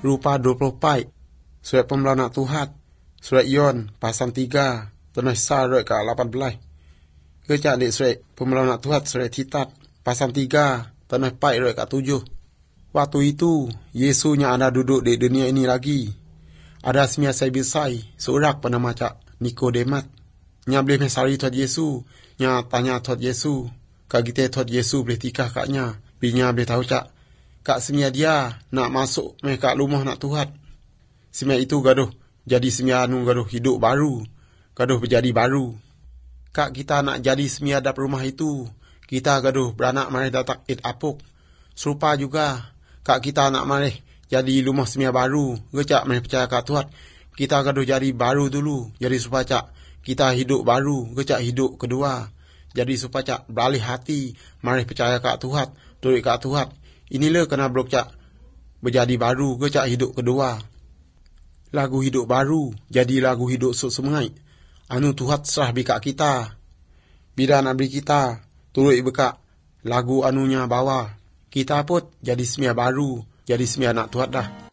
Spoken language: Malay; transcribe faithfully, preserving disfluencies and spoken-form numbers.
rupa dua puluh empat. Surat Pemelauan Anak Tuhan, Surat Yon pasal tiga, tenus sar ke lapan belas. Kecak di Surat Pemelauan Anak Tuhan, Surat Titat pasal tiga, tenus empat ke tujuh. Waktu itu, Yesusnya ada duduk di dunia ini lagi. Ada semia saya bisai, seorang bernama Cak Nikodemat. Nya boleh mesari Tuhan Yesus. Nya tanya Tuhan Yesus. Kak kita Tuhan Yesus boleh tikah kaknya. Binya boleh tahu Cak. Kak semia dia nak masuk meh kat rumah nak Tuhan. Semia itu gaduh jadi semia anu gaduh hidup baru. Gaduh berjadi baru. Kak kita nak jadi semia dap rumah itu. Kita gaduh beranak marih datak it apuk. Serupa juga. Kak kita nak marih jadi rumah semia baru, gecak main percaya kat Tuhan. Kita gaduh jadi baru dulu, jadi supaya cak kita hidup baru, gecak hidup kedua. Jadi supaya cak beralih hati, mari percaya kat Tuhan, turut kat Tuhan. Inilah kena blok cak berjadi baru, gecak hidup kedua. Lagu hidup baru, jadi lagu hidup sok semangat. Anu Tuhan serah bikak kita. Bila nak beri kita, turut bekak lagu anunya bawa. Kita pun jadi semia baru. Jadi semia anak Tuhan dah.